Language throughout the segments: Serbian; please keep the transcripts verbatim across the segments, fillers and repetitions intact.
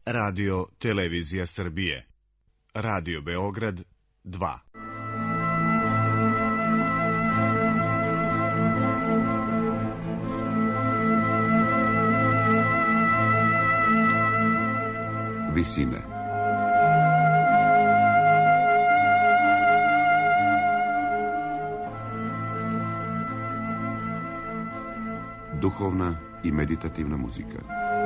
Radio Televizija Srbije. Radio Beograd dva. Visine. Duhovna i meditativna muzika.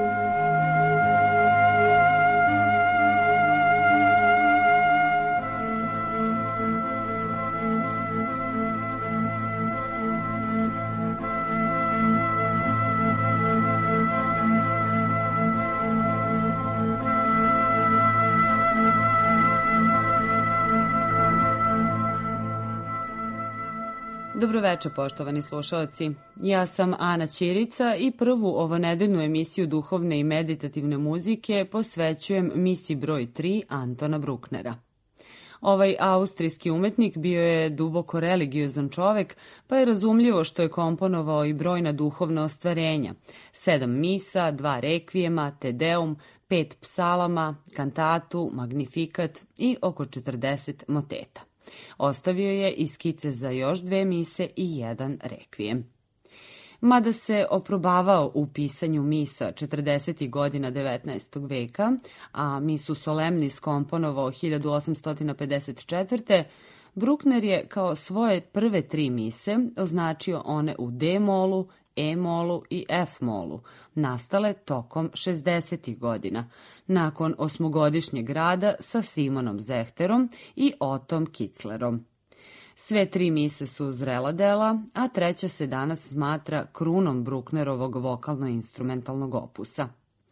Dobroveče, poštovani slušaoci. Ja sam Ana Ćirica i prvu ovanedeljnu emisiju duhovne i meditativne muzike posvećujem misi broj tri Antona Brucknera. Ovaj austrijski umetnik bio je duboko religiozan čovek, pa je razumljivo što je komponovao i brojna duhovna ostvarenja. Sedam misa, dva rekvijema, te deum, pet psalama, kantatu, magnifikat i oko četrdeset moteta. Ostavio je i skice za još dve mise i jedan rekvijem. Mada se oprobavao u pisanju misa četrdesetih godina devetnaestog veka, a misu Solemnis komponovao hiljadu osamsto pedeset četvrte. Bruckner je kao svoje prve tri mise označio one u D-molu, E-molu i F-molu, nastale tokom šezdesetih godina, nakon osmogodišnjeg rada sa Simonom Zehterom i Otom Kitzlerom. Sve tri mise su zrela dela, a treća se danas smatra krunom Brucknerovog vokalno-instrumentalnog opusa.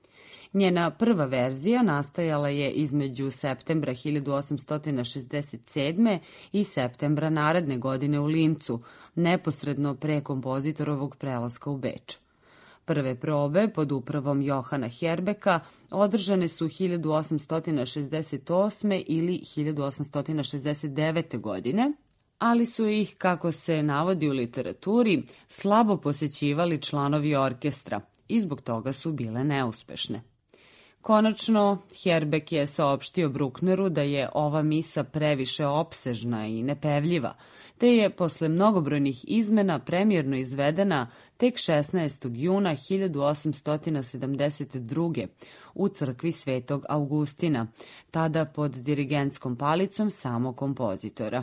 Njena prva verzija nastajala je između septembra hiljadu osamsto šezdeset sedme. i septembra naredne godine u Lincu, neposredno pre kompozitorovog prelaska u Beč. Prve probe pod upravom Johana Herbeka održane su hiljadu osamsto šezdeset osme. ili hiljadu osamsto šezdeset devete. godine, ali su ih, kako se navodi u literaturi, slabo posećivali članovi orkestra i zbog toga su bile neuspešne. Konačno, Herbek je saopštio Bruckneru da je ova misa previše opsežna i nepevljiva, te je posle mnogobrojnih izmena premijerno izvedena tek šesnaestog juna hiljadu osamsto sedamdeset druge. u crkvi Svetog Augustina, tada pod dirigentskom palicom samog kompozitora.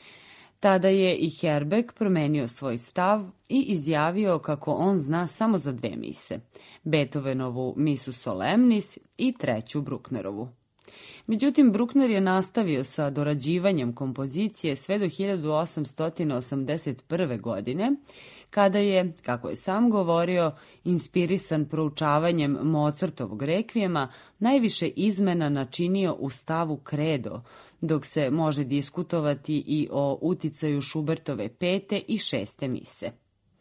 Tada je i Herbek promenio svoj stav i izjavio kako on zna samo za dve mise, Beethovenovu misu Solemnis i treću Brucknerovu. Međutim, Bruckner je nastavio sa dorađivanjem kompozicije sve do hiljadu osamsto osamdeset prve. godine, kada je, kako je sam govorio, inspirisan proučavanjem Mozartovog rekvijema, najviše izmena načinio u stavu Credo, dok se može diskutovati i o uticaju Schubertove pete i šeste mise.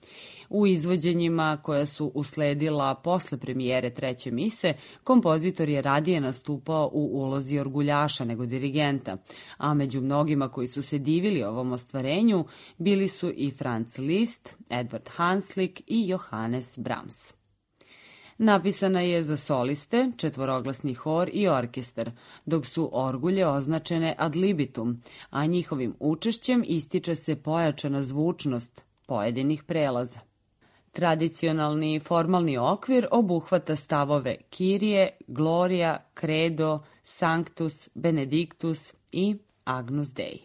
U izvođenjima koja su usledila posle premijere treće mise, kompozitor je radije nastupao u ulozi orguljaša nego dirigenta, a među mnogima koji su se divili ovom ostvarenju bili su i Franz Liszt, Edvard Hanslick i Johannes Brahms. Napisana je za soliste, četvoroglasni hor i orkestar, dok su orgulje označene ad libitum, a njihovim učešćem ističe se pojačana zvučnost pojedinih prelaza. Tradicionalni formalni okvir obuhvata stavove Kyrie, Gloria, Credo, Sanctus, Benedictus i Agnus Dei.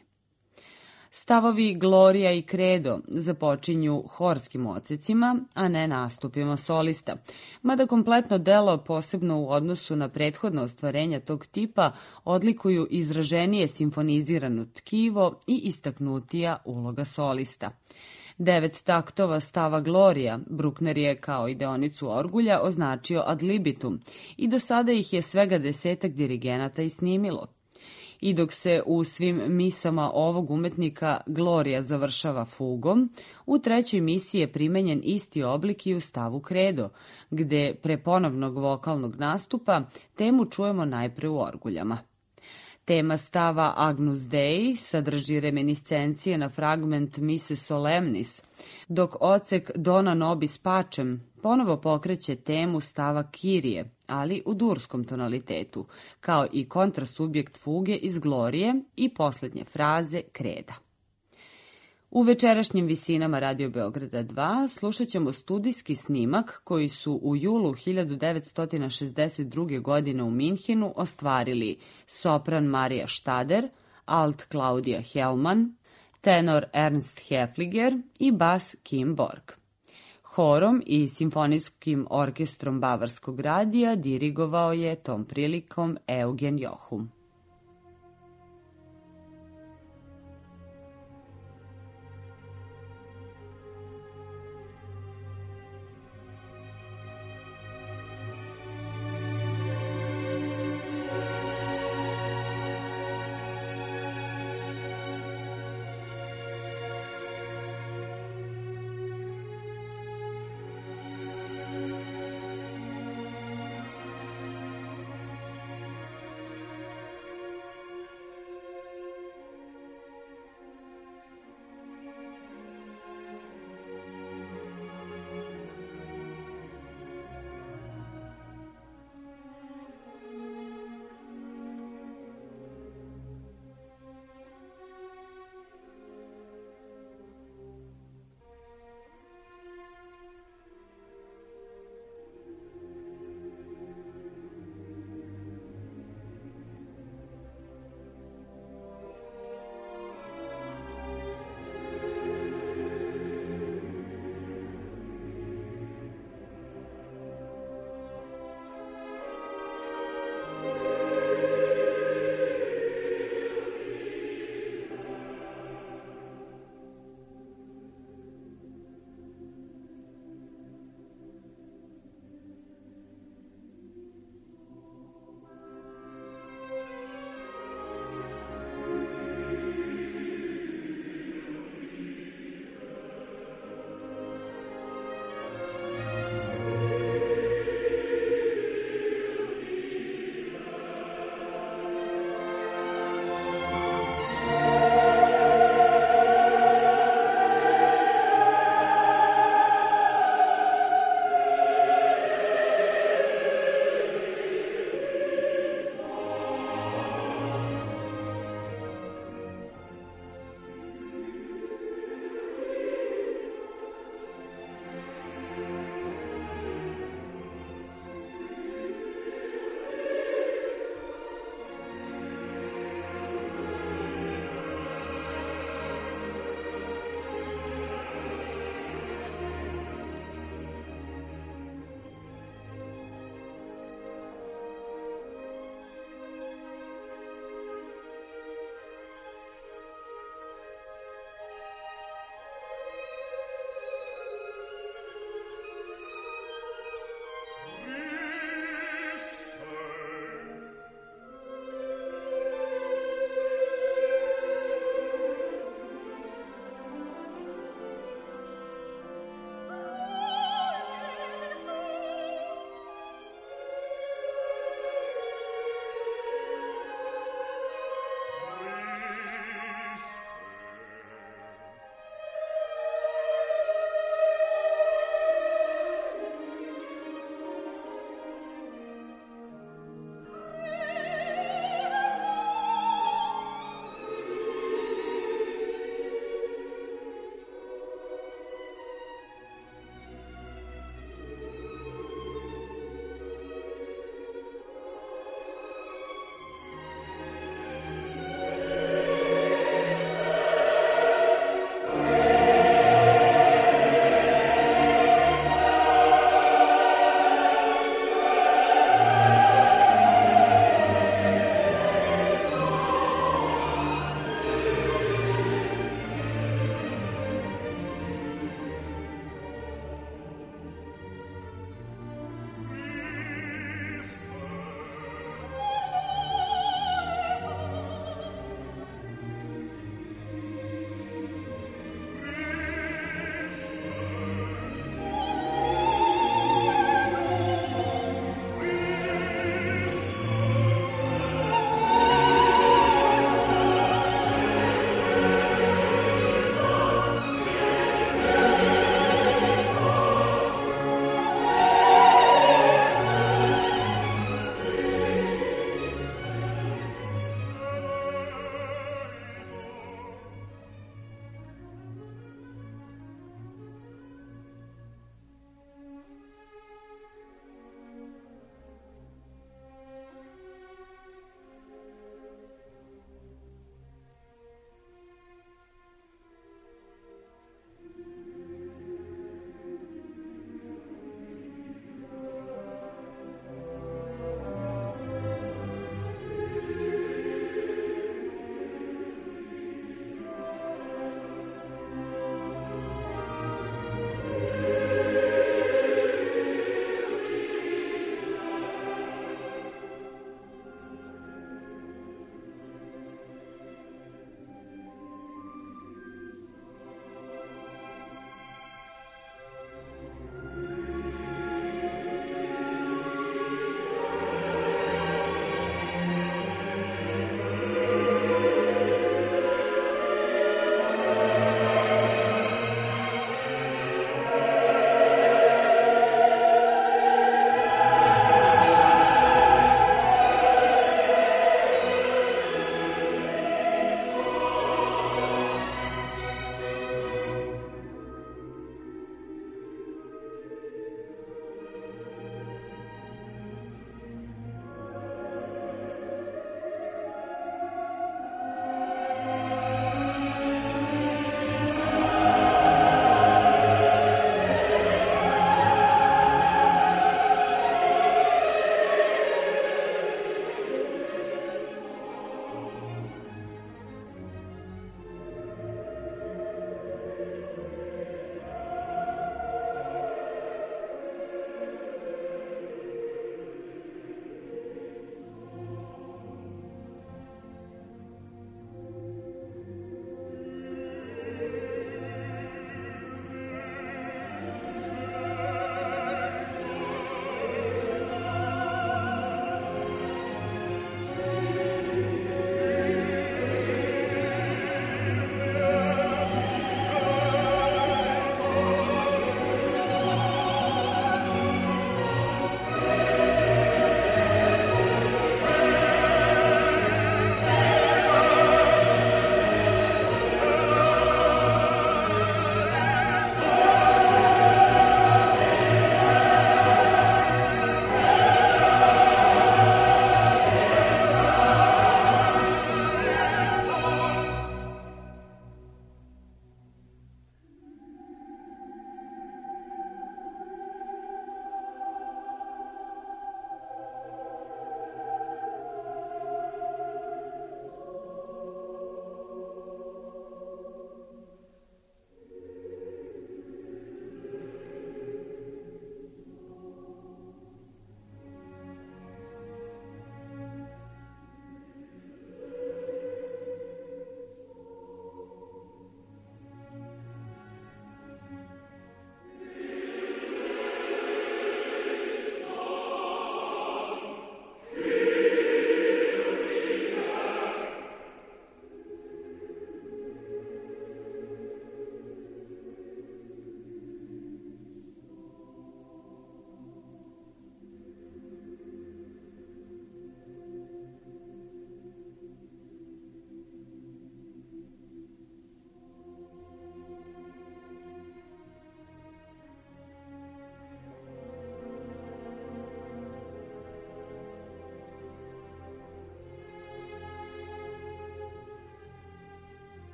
Stavovi Gloria i Credo započinju horskim odsecima, a ne nastupima solista, mada kompletno delo, posebno u odnosu na prethodna ostvarenja tog tipa, odlikuju izraženije simfonizirano tkivo i istaknutija uloga solista. Devet taktova stava Gloria Bruckner je kao i deonicu orgulja označio ad libitum i do sada ih je svega desetak dirigenata i snimilo. I dok se u svim misama ovog umetnika Gloria završava fugom, u trećoj misiji je primenjen isti oblik i u stavu Credo, gde pre ponovnog vokalnog nastupa temu čujemo najpre u orguljama. Tema stava Agnus Dei sadrži reminiscencije na fragment mise Solemnis, dok ocek Dona nobis pacem ponovo pokreće temu stava Kyrie, ali u durskom tonalitetu, kao i kontrasubjekt fuge iz Glorije i posljednje fraze Kreda. U večerašnjim visinama Radio Beograda dva slušat ćemo studijski snimak koji su u julu hiljadu devetsto šezdeset druge. godine u Minhenu ostvarili sopran Marija Štader, alt Klaudija Hellman, tenor Ernst Hefliger i bas Kim Borg. Horom i simfonijskim orkestrom Bavarskog radija dirigovao je tom prilikom Eugen Johum.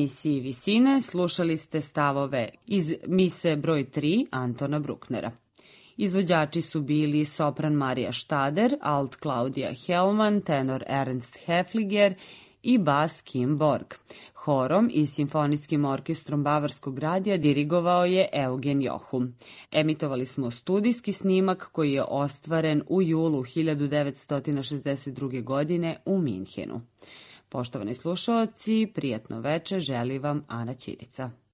emisiji Visine slušali ste stavove iz mise broj tri Antona Brucknera. Izvođači su bili sopran Marija Štader, alt Klaudija Helman, tenor Ernst Hefliger i bas Kim Borg. Horom i simfonijskim orkestrom Bavarskog radija dirigovao je Eugen Johum. Emitovali smo studijski snimak koji je ostvaren u julu hiljadu devetsto šezdeset druge. godine u Minhenu. Poštovani slušaoci, prijatno veče želi vam Ana Ćirica.